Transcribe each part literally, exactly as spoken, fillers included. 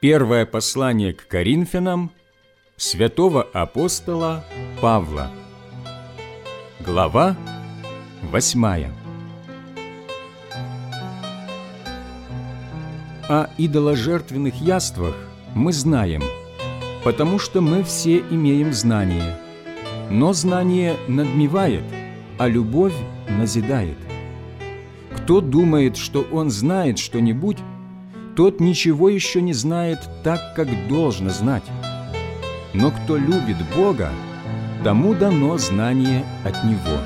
Первое послание к Коринфянам святого апостола Павла. Глава восьмая. О идоложертвенных яствах мы знаем, потому что мы все имеем знание. Но знание надмевает, а любовь назидает. Кто думает, что он знает что-нибудь, тот ничего еще не знает так, как должно знать. Но кто любит Бога, тому дано знание от Него.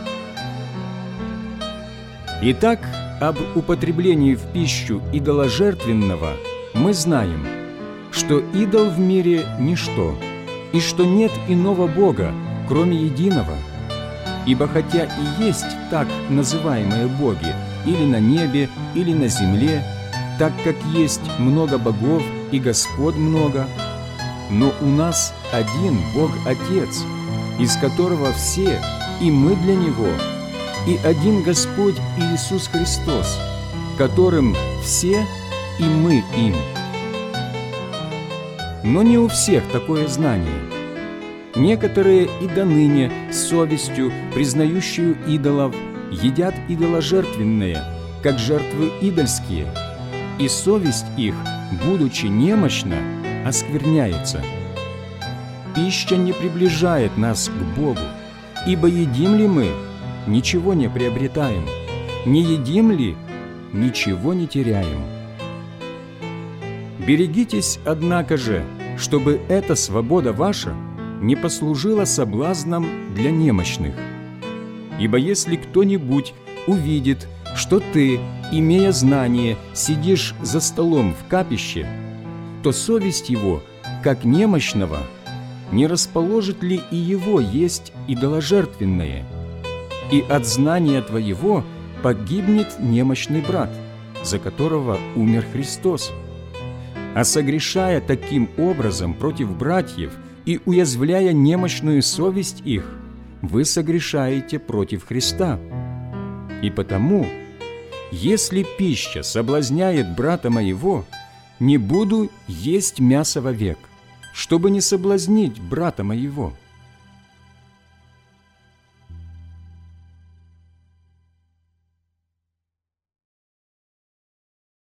Итак, об употреблении в пищу идоложертвенного мы знаем, что идол в мире – ничто, и что нет иного Бога, кроме единого. Ибо хотя и есть так называемые боги или на небе, или на земле, так как есть много богов и господ много, но у нас один Бог-Отец, из которого все, и мы для Него, и один Господь Иисус Христос, которым все, и мы им. Но не у всех такое знание. Некоторые и до ныне с совестью, признающую идолов, едят идоложертвенные, как жертвы идольские, и совесть их, будучи немощна, оскверняется. Пища не приближает нас к Богу, ибо едим ли мы, ничего не приобретаем, не едим ли, ничего не теряем. Берегитесь, однако же, чтобы эта свобода ваша не послужила соблазном для немощных. Ибо если кто-нибудь увидит, что ты, имея знание, сидишь за столом в капище, то совесть его, как немощного, не расположит ли и его есть идоложертвенное? И от знания твоего погибнет немощный брат, за которого умер Христос. А согрешая таким образом против братьев и уязвляя немощную совесть их, вы согрешаете против Христа. И потому, если пища соблазняет брата моего, не буду есть мясо вовек, чтобы не соблазнить брата моего.